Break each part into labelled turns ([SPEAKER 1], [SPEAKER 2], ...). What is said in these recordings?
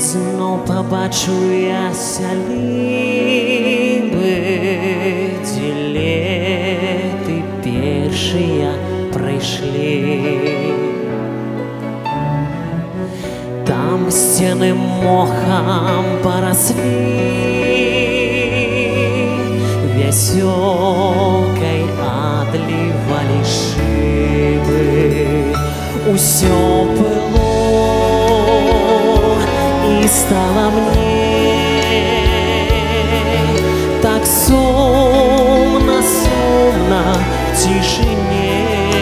[SPEAKER 1] Знов побачу я сялібы, дзе леты першыя прайшлі. Там сцены мохам параслі, вясёлкай адлівалі шыбы. Усё было и стало мне так сумно, сумно в тишине.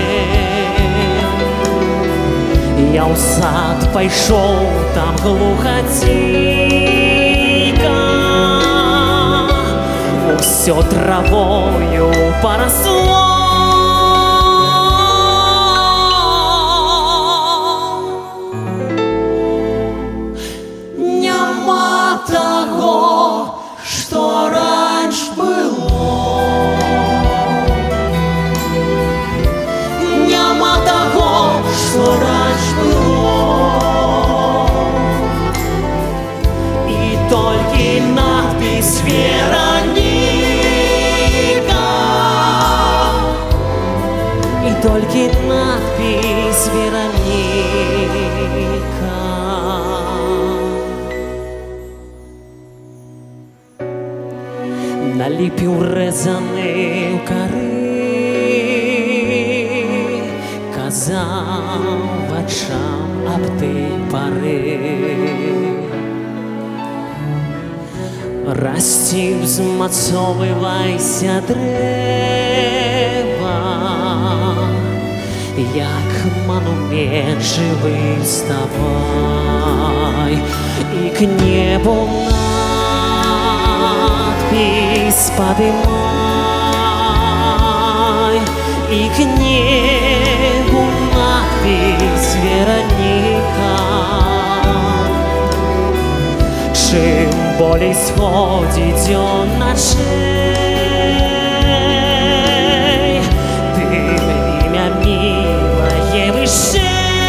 [SPEAKER 1] Я ў сад пайшоў, там глуха ціка, усё травою парасло.
[SPEAKER 2] Того, что раньше было, нема того, что раньше было, и только надпись Вероника,
[SPEAKER 1] и только надпись Вероника. Наліпіў рэзаны ў кары, казаў вачам аб той пары. Расці, узмацоўвайся дрэва, як манумент жывы ставай, і к небу надпись подымай, и к небу надпись Вероника. Чым болей сходит дзён начэй, тым імя мілае вышэй.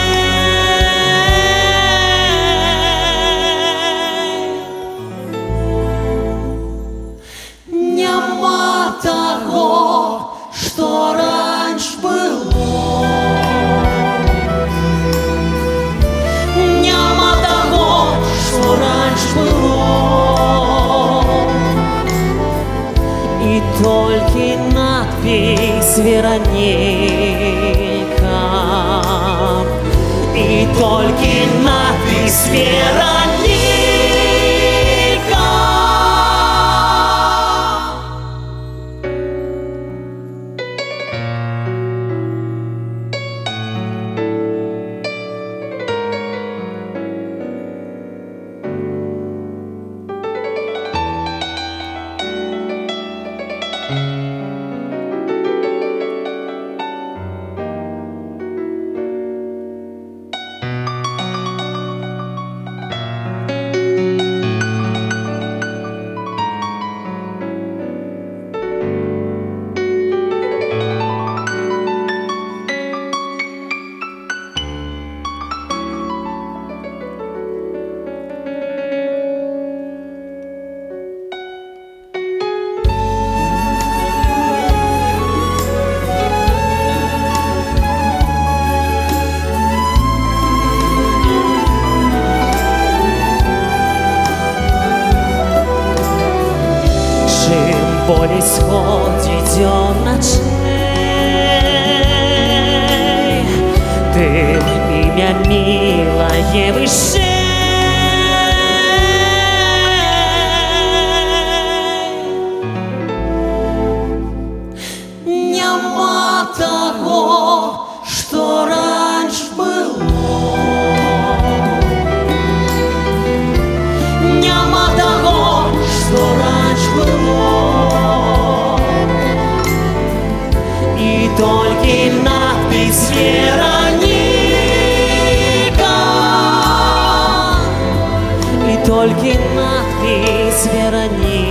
[SPEAKER 2] того, что раньше было, нема того, что раньше было,
[SPEAKER 1] и только надпись Вероника, и только надпись Вероника. Болей сходит дзён начэй, тым імя мілае вышэй.
[SPEAKER 2] нема того, что раньше было, нема того, что раньше было,
[SPEAKER 1] и только надпись Вероника, и только надпись Вероника.